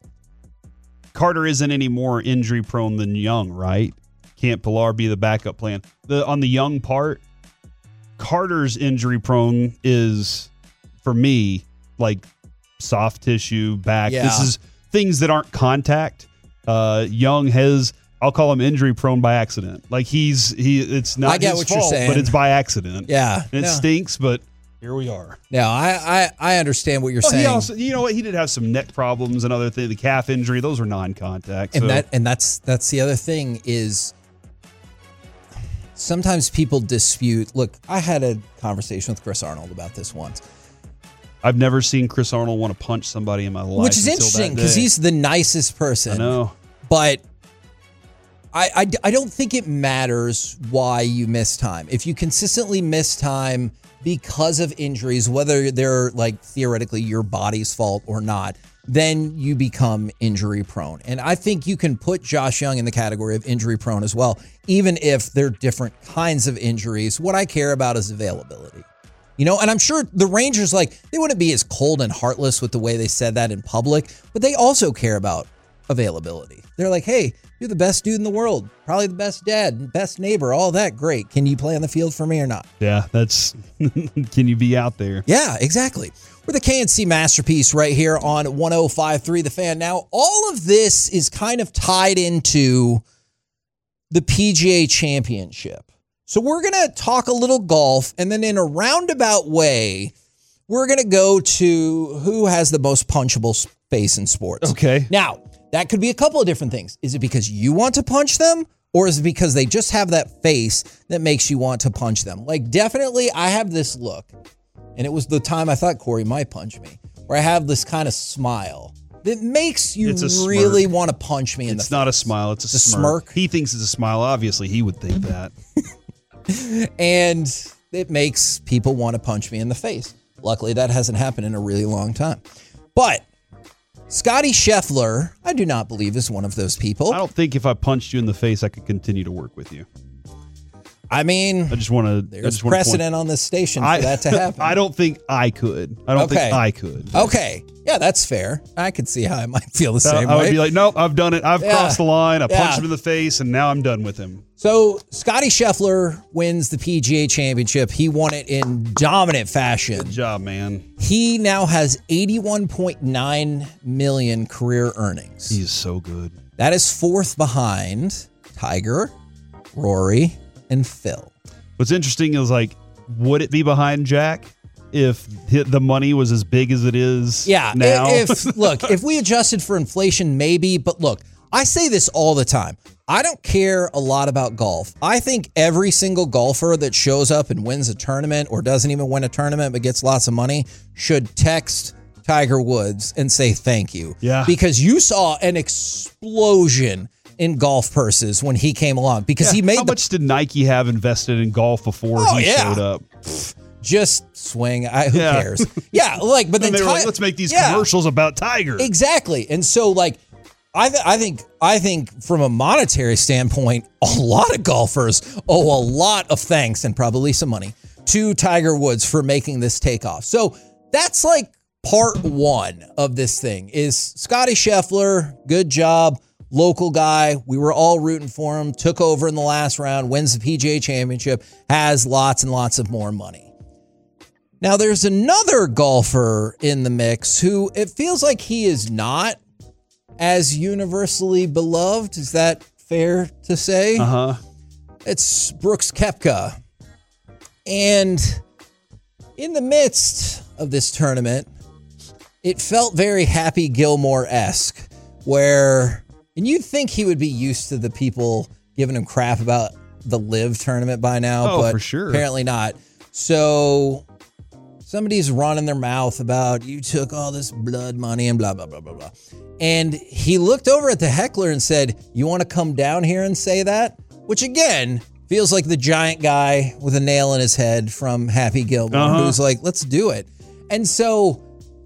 Carter isn't any more injury prone than Young, right? Can't Pilar be the backup plan? The on the Young part, Carter's injury prone is, for me, like soft tissue, back. Yeah. This is things that aren't contact. Uh, Young has, I'll call him injury prone by accident. Like he's he, it's not I get his what fault, you're saying. but it's by accident. Yeah, and it no. stinks, but here we are. Now I I, I understand what you're Well, saying. he also, you know what? He did have some neck problems and other things. The calf injury; those are non-contact. And so. that and that's that's the other thing is sometimes people dispute. Look, I had a conversation with Chris Arnold about this once. I've never seen Chris Arnold want to punch somebody in my life. Which is interesting because he's the nicest person. I know. But I, I, I don't think it matters why you miss time. If you consistently miss time because of injuries, whether they're like theoretically your body's fault or not, then you become injury prone. And I think you can put Josh Young in the category of injury prone as well, even if they're different kinds of injuries. What I care about is availability. You know, and I'm sure the Rangers, like, they wouldn't be as cold and heartless with the way they said that in public, but they also care about availability. They're like, hey, you're the best dude in the world, probably the best dad, best neighbor, all that. Great. Can you play on the field for me or not? Yeah, that's, can you be out there? Yeah, exactly. We're the K N C Masterpiece right here on one oh five point three The Fan. Now, all of this is kind of tied into the P G A Championship. So we're going to talk a little golf, and then in a roundabout way, we're going to go to who has the most punchable face in sports. Okay. Now, that could be a couple of different things. Is it because you want to punch them, or is it because they just have that face that makes you want to punch them? Like, definitely, I have this look, and it was the time I thought Corey might punch me, where I have this kind of smile. that makes you It's a really smirk. want to punch me in It's the not a face. smile. It's a, It's a smirk. smirk. He thinks it's a smile. Obviously, he would think that. And it makes people want to punch me in the face. Luckily, that hasn't happened in a really long time. But Scotty Scheffler, I do not believe is one of those people. I don't think if I punched you in the face, I could continue to work with you. I mean, I just want to. there's precedent on this station for I, that to happen. I don't think I could. I don't Okay. think I could. Okay. Yeah, that's fair. I could see how I might feel the same I way. would be like, nope, I've done it. I've Yeah. crossed the line. I Yeah. punched him in the face, and now I'm done with him. So Scotty Scheffler wins the P G A Championship. He won it in dominant fashion. Good job, man. He now has eighty-one point nine million career earnings. He is so good. That is fourth behind Tiger, Rory, and Phil. What's interesting is like, would it be behind Jack if the money was as big as it is Yeah. now? If look, if we adjusted for inflation, maybe. But look, I say this all the time. I don't care a lot about golf. I think every single golfer that shows up and wins a tournament or doesn't even win a tournament but gets lots of money should text Tiger Woods and say thank you. Yeah. Because you saw an explosion in golf purses when he came along because Yeah, he made how the much did Nike have invested in golf before Oh, he yeah. showed up? just swing. I, who Yeah. cares? Yeah, like but then And they were Ti- like, let's make these Yeah. commercials about Tiger. Exactly. And so like I th- I think I think from a monetary standpoint, a lot of golfers owe a lot of thanks and probably some money to Tiger Woods for making this takeoff. So that's like part one of this thing is Scotty Scheffler, good job, local guy. We were all rooting for him, took over in the last round, wins the P G A Championship, has lots and lots of more money. Now there's another golfer in the mix who it feels like he is not as universally beloved. Is that fair to say? Uh-huh. It's Brooks Koepka. And in the midst of this tournament, it felt very Happy Gilmore-esque, where, and you'd think he would be used to the people giving him crap about the Live tournament by now, Oh, but for sure. apparently not. So somebody's running their mouth about you took all this blood money and blah, blah, blah, blah, blah. And he looked over at the heckler and said, you want to come down here and say that? Which again, feels like the giant guy with a nail in his head from Happy Gilmore, Uh-huh. who's like, let's do it. And so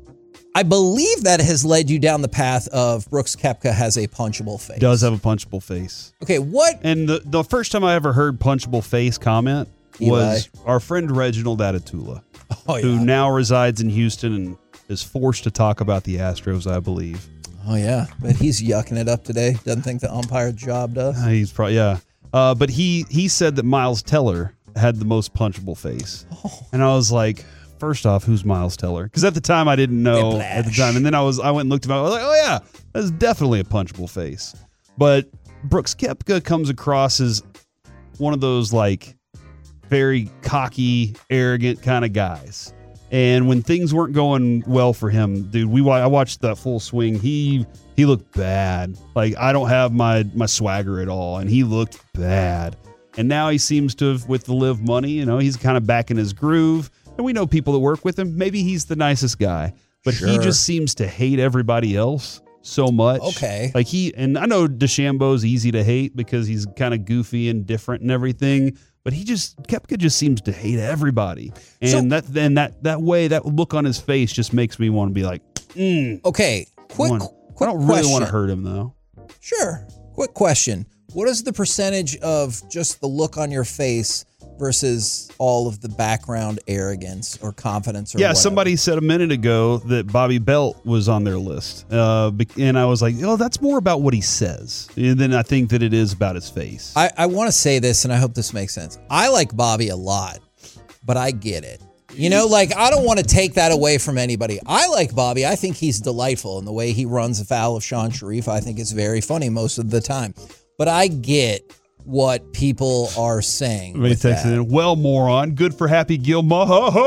I believe that has led you down the path of Brooks Koepka has a punchable face. Does have a punchable face. Okay, what? And the, the first time I ever heard punchable face comment was our friend Reginald Atatula, Oh, yeah. who now resides in Houston and is forced to talk about the Astros, I believe. Oh, yeah. But he's yucking it up today. Doesn't think the umpire job does. Uh, He's probably, yeah. Uh, but he, he said that Miles Teller had the most punchable face. Oh. And I was like, first off, who's Miles Teller? Because at the time I didn't know Whiplash. at the time. And then I was I went and looked him up. I was like, oh, yeah, that's definitely a punchable face. But Brooks Koepka comes across as one of those like very cocky, arrogant kind of guys. And when things weren't going well for him, dude, we I watched that full swing. He he looked bad. Like I don't have my my swagger at all, and he looked bad. And now he seems to have, with the Live money, you know, he's kind of back in his groove. And we know people that work with him. Maybe he's the nicest guy, but he Sure. just seems to hate everybody else so much. Okay. Like he, and I know DeChambeau's easy to hate because he's kind of goofy and different and everything. But he just, Koepka just seems to hate everybody. And So- that then that that way, that look on his face just makes me want to be like, mm. Okay, quick, One. quick I don't really question. want to hurt him though. Sure. Quick question. What is the percentage of just the look on your face versus all of the background arrogance or confidence or Yeah, whatever? somebody said a minute ago that Bobby Belt was on their list. Uh, bec- and I was like, oh, that's more about what he says than I think that it is about his face. I, I want to say this, and I hope this makes sense. I like Bobby a lot, but I get it. You know, like, I don't want to take that away from anybody. I like Bobby. I think he's delightful, and the way he runs afoul of Sean Sharif, I think is very funny most of the time. But I get what people are saying. Somebody with texted that. in, well, moron, good for Happy Gilmore.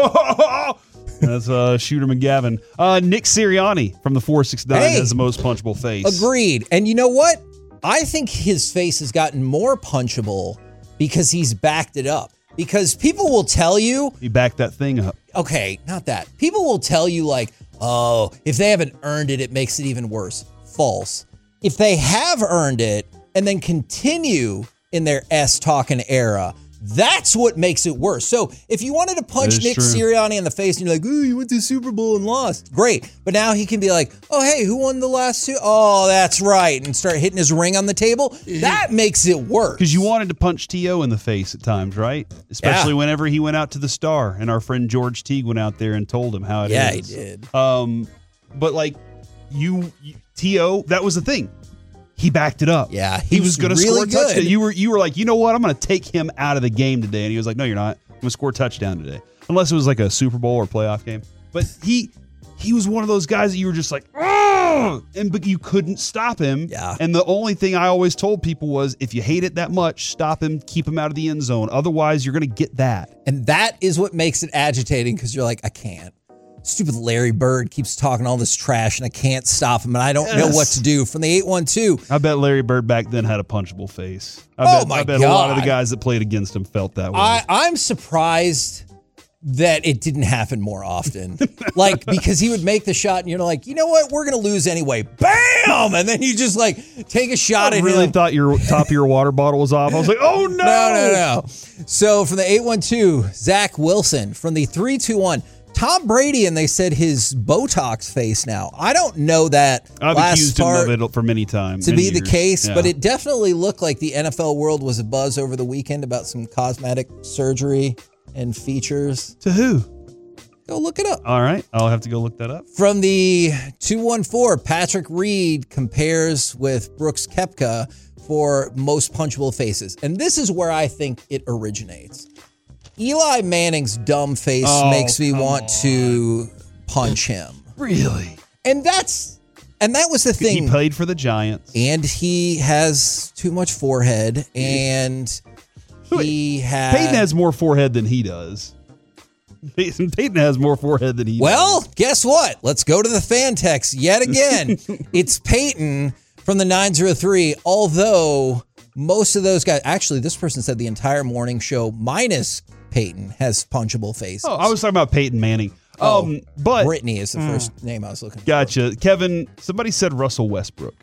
That's uh, Shooter McGavin. Uh, Nick Sirianni from the four six nine Hey. has the most punchable face. Agreed. And you know what? I think his face has gotten more punchable because he's backed it up. Because people will tell you, He backed that thing up. okay, not that. People will tell you like, Oh, if they haven't earned it, it makes it even worse. False. If they have earned it and then continue in their S-talking era, that's what makes it worse. So if you wanted to punch Nick true. Sirianni in the face and you're like, ooh, you went to the Super Bowl and lost. Great. But now he can be like, oh, hey, who won the last two? Oh, that's right. And start hitting his ring on the table. That makes it worse. Because you wanted to punch T O in the face at times, right? Especially yeah. whenever he went out to the Star and our friend George Teague went out there and told him how it yeah, is. Yeah, he did. Um, but like you, you T O, that was the thing. He backed it up. Yeah, he, he was, was going to really score a touchdown. good. You were you were like, you know what? I'm going to take him out of the game today. And he was like, no, you're not. I'm going to score a touchdown today. Unless it was like a Super Bowl or playoff game. But he he was one of those guys that you were just like, oh, and but you couldn't stop him. Yeah. And the only thing I always told people was, if you hate it that much, stop him, keep him out of the end zone. Otherwise, you're going to get that. And that is what makes it agitating because you're like, I can't. Stupid Larry Bird keeps talking all this trash, and I can't stop him, and I don't yes. know what to do. From the eight one two. I bet Larry Bird back then had a punchable face. I oh, bet, my I bet God. a lot of the guys that played against him felt that way. I, I'm surprised that it didn't happen more often. Like, because he would make the shot, and you're like, you know what? We're going to lose anyway. Bam! And then you just, like, take a shot I at really him. thought your top of your water bottle was off. I was like, oh, no! No, no, no. So, from the eight one two, Zach Wilson. From the three two one, Tom Brady, and they said his Botox face now. I don't know that I've last accused part him of it for many times. to many be the years. case, yeah. but it definitely looked like the N F L world was abuzz over the weekend about some cosmetic surgery and features. To who? Go look it up. All right. I'll have to go look that up. From the two one four, Patrick Reed compares with Brooks Koepka for most punchable faces. And this is where I think it originates. Eli Manning's dumb face oh, makes me want on. to punch him. Really? And that's and that was the thing. He played for the Giants. And he has too much forehead, and he has Peyton has more forehead than he does. Peyton, Peyton has more forehead than he well, does. Well, guess what? Let's go to the fan text yet again. It's Peyton from the nine oh three, although most of those guys, actually, this person said the entire morning show minus Peyton has punchable faces. Oh, I was talking about Peyton Manning. Oh, um, but Brittany is the mm, first name I was looking for. Gotcha. Kevin, somebody said Russell Westbrook.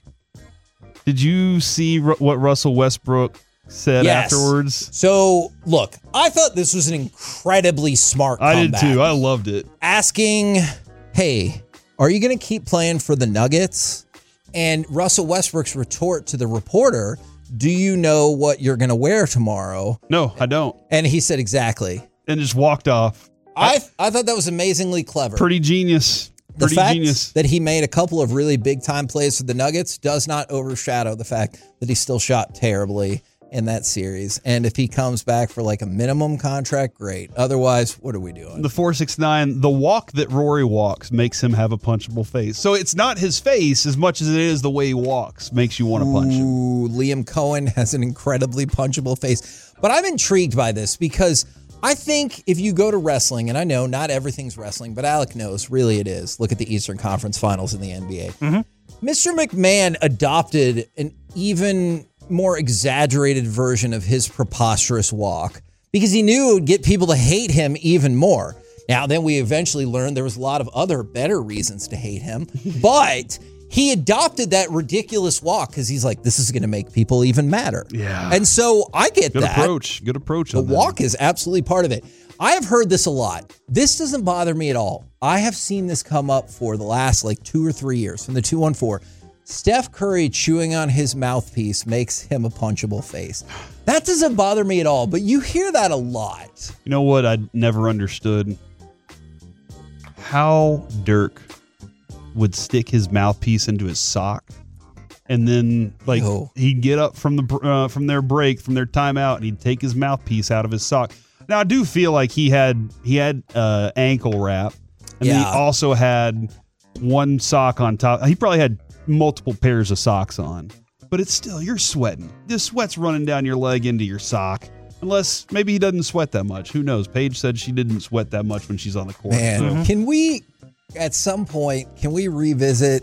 Did you see r- what Russell Westbrook said yes. afterwards? So, look, I thought this was an incredibly smart I comeback. did too. I loved it. Asking, hey, are you going to keep playing for the Nuggets? And Russell Westbrook's retort to the reporter, do you know what you're going to wear tomorrow? No, I don't. And he said, exactly. And just walked off. I I thought that was amazingly clever. Pretty genius. Pretty the fact genius. that he made a couple of really big time plays for the Nuggets does not overshadow the fact that he still shot terribly in that series. And if he comes back for like a minimum contract, great. Otherwise, what are we doing? The four six nine, the walk that Rory walks makes him have a punchable face. So it's not his face as much as it is the way he walks makes you want to punch him. Ooh, Liam Cohen has an incredibly punchable face. But I'm intrigued by this because I think if you go to wrestling, and I know not everything's wrestling, but Alec knows really it is. Look at the Eastern Conference Finals in the N B A. Mm-hmm. Mister McMahon adopted an even more exaggerated version of his preposterous walk because he knew it would get people to hate him even more. Now, then we eventually learned there was a lot of other better reasons to hate him, but he adopted that ridiculous walk because he's like, this is going to make people even madder. Yeah. And so I get Good that. Good approach. Good approach. The on that. walk is absolutely part of it. I have heard this a lot. This doesn't bother me at all. I have seen this come up for the last like two or three years from the two one four. Steph Curry chewing on his mouthpiece makes him a punchable face. That doesn't bother me at all, but you hear that a lot. You know what I never understood? How Dirk would stick his mouthpiece into his sock, and then like oh. he'd get up from the uh, from their break, from their timeout, and he'd take his mouthpiece out of his sock. Now I do feel like he had he had uh, ankle wrap, and yeah. then he also had one sock on top. He probably had multiple pairs of socks on, but it's still, you're sweating. The sweat's running down your leg into your sock. Unless maybe he doesn't sweat that much. Who knows? Paige said she didn't sweat that much when she's on the court. Man, so. mm-hmm. Can we, at some point, can we revisit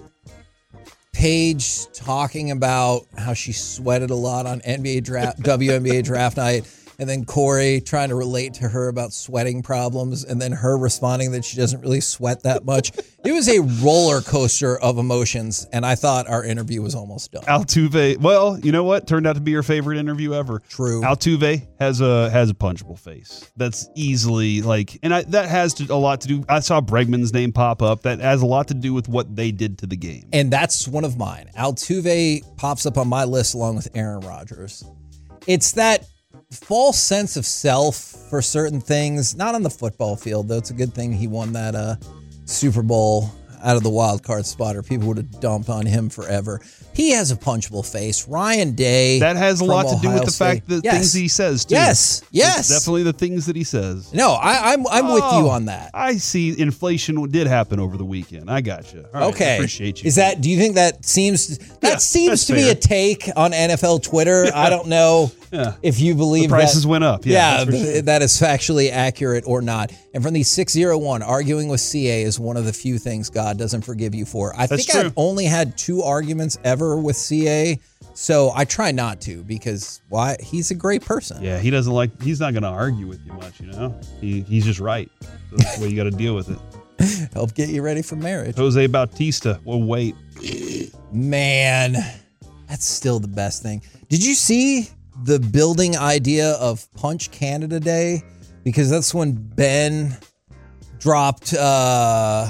Paige talking about how she sweated a lot on N B A draft, W N B A draft night, and then Corey trying to relate to her about sweating problems, and then her responding that she doesn't really sweat that much. It was a roller coaster of emotions, and I thought our interview was almost done. Altuve, well, you know what? Turned out to be your favorite interview ever. True. Altuve has a has a punchable face. That's easily like, and I, that has to, a lot to do. I saw Bregman's name pop up. That has a lot to do with what they did to the game. And that's one of mine. Altuve pops up on my list along with Aaron Rodgers. It's that false sense of self for certain things, not on the football field, though. It's a good thing he won that uh, Super Bowl out of the wild card spot, or people would have dumped on him forever. He has a punchable face. Ryan Day. That has a lot to do Ohio with the State. fact that Yes. things he says, too. Yes, yes. It's definitely the things that he says. No, I, I'm I'm with Oh, you on that. I see inflation did happen over the weekend. I got you. All right, Okay. I appreciate you. Is that, do you think that seems, that Yeah, seems that's to be fair. a take on N F L Twitter? I don't know Yeah. if you believe The prices that. went up. Yeah, Yeah, that's for th- sure. that is factually accurate or not. And from the six oh one, arguing with C A is one of the few things God doesn't forgive you for. I That's think true. I've only had two arguments ever with C A, so I try not to because why? He's a great person. Yeah, he doesn't like, he's not going to argue with you much, you know? He, he's just right. So that's the way you got to deal with it. Help get you ready for marriage. Jose Bautista, we'll wait. Man, that's still the best thing. Did you see the building idea of Punch Canada Day? Because that's when Ben dropped, uh,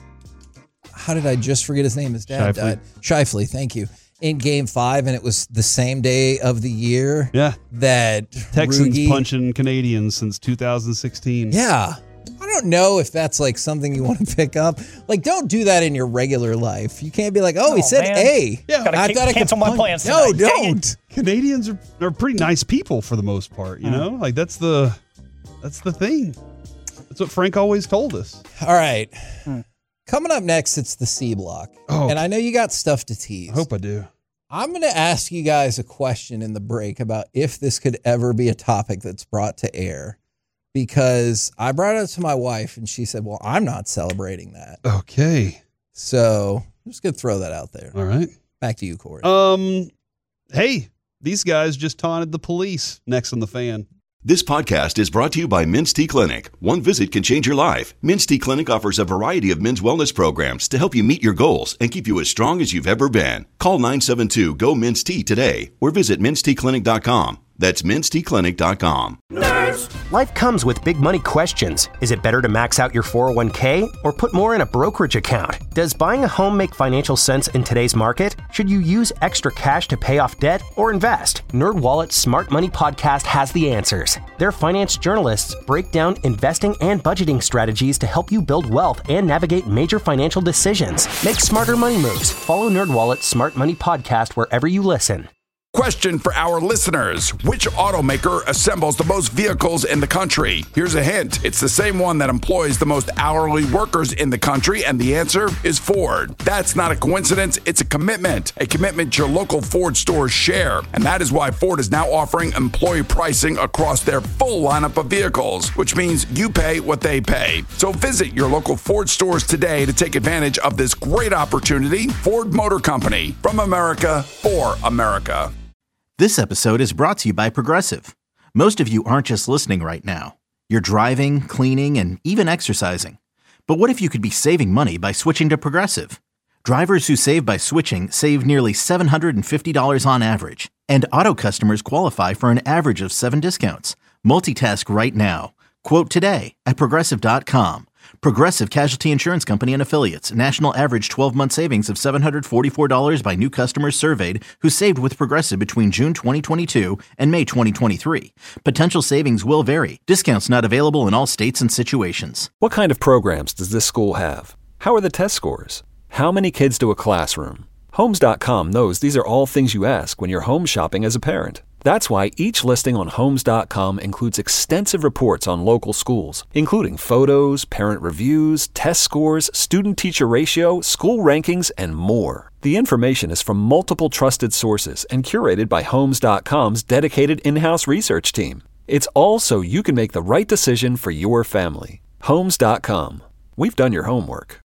how did I just forget his name? His dad Shifley. died. Shifley, thank you. In game five, and it was the same day of the year Yeah. that Texans Ruge- punching Canadians since two thousand sixteen. Yeah. I don't know if that's like something you want to pick up. Like, don't do that in your regular life. You can't be like, oh, he Oh, said man. A. Yeah. Gotta I ca- thought I could cancel my punch- plans No, tonight. Dang it. don't. Canadians are, are pretty nice people for the most part, you know? Like that's the that's the thing. That's what Frank always told us. All right. Coming up next, it's the C block. Oh. And I know you got stuff to tease. I hope I do. I'm going to ask you guys a question in the break about if this could ever be a topic that's brought to air. Because I brought it up to my wife and she said, well, I'm not celebrating that. Okay. So I'm just going to throw that out there. All right. Back to you, Corey. Um, hey, these guys just taunted the police. Next on the fan. This podcast is brought to you by Minstead Clinic. One visit can change your life. Minstead Clinic offers a variety of men's wellness programs to help you meet your goals and keep you as strong as you've ever been. Call nine seven two, G O, Minstead today or visit minstead clinic dot com. That's minstead clinic dot com. Life comes with big money questions. Is it better to max out your four oh one k or put more in a brokerage account? Does buying a home make financial sense in today's market? Should you use extra cash to pay off debt or invest? NerdWallet's Smart Money Podcast has the answers. Their finance journalists break down investing and budgeting strategies to help you build wealth and navigate major financial decisions. Make smarter money moves. Follow NerdWallet's Smart Money Podcast wherever you listen. Question for our listeners. Which automaker assembles the most vehicles in the country? Here's a hint. It's the same one that employs the most hourly workers in the country, and the answer is Ford. That's not a coincidence. It's a commitment. A commitment your local Ford stores share. And that is why Ford is now offering employee pricing across their full lineup of vehicles, which means you pay what they pay. So visit your local Ford stores today to take advantage of this great opportunity. Ford Motor Company. From America, for America. This episode is brought to you by Progressive. Most of you aren't just listening right now. You're driving, cleaning, and even exercising. But what if you could be saving money by switching to Progressive? Drivers who save by switching save nearly seven hundred fifty dollars on average. And auto customers qualify for an average of seven discounts. Multitask right now. Quote today at progressive dot com. Progressive Casualty Insurance Company and Affiliates. National average twelve-month savings of seven hundred forty-four dollars by new customers surveyed who saved with Progressive between June twenty twenty-two and May twenty twenty-three. Potential savings will vary. Discounts not available in all states and situations. What kind of programs does this school have? How are the test scores? How many kids do a classroom? Homes dot com knows these are all things you ask when you're home shopping as a parent. That's why each listing on Homes dot com includes extensive reports on local schools, including photos, parent reviews, test scores, student-teacher ratio, school rankings, and more. The information is from multiple trusted sources and curated by Homes dot com's dedicated in-house research team. It's all so you can make the right decision for your family. Homes dot com. We've done your homework.